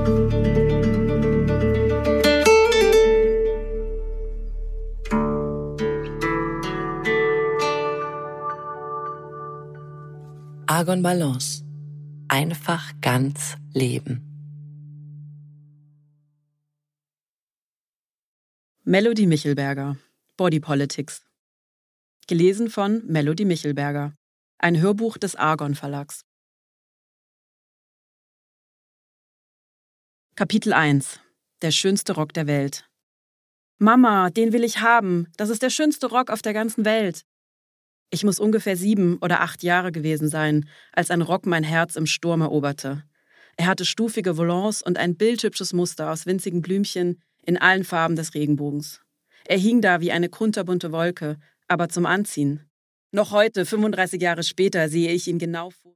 Argon Balance. Einfach ganz leben. Melody Michelberger. Body Politics. Gelesen von Melody Michelberger. Ein Hörbuch des Argon Verlags. Kapitel 1. Der schönste Rock der Welt. Mama, den will ich haben. Das ist der schönste Rock auf der ganzen Welt. Ich muss ungefähr 7 oder 8 Jahre gewesen sein, als ein Rock mein Herz im Sturm eroberte. Er hatte stufige Volants und ein bildhübsches Muster aus winzigen Blümchen in allen Farben des Regenbogens. Er hing da wie eine kunterbunte Wolke, aber zum Anziehen. Noch heute, 35 Jahre später, sehe ich ihn genau vor.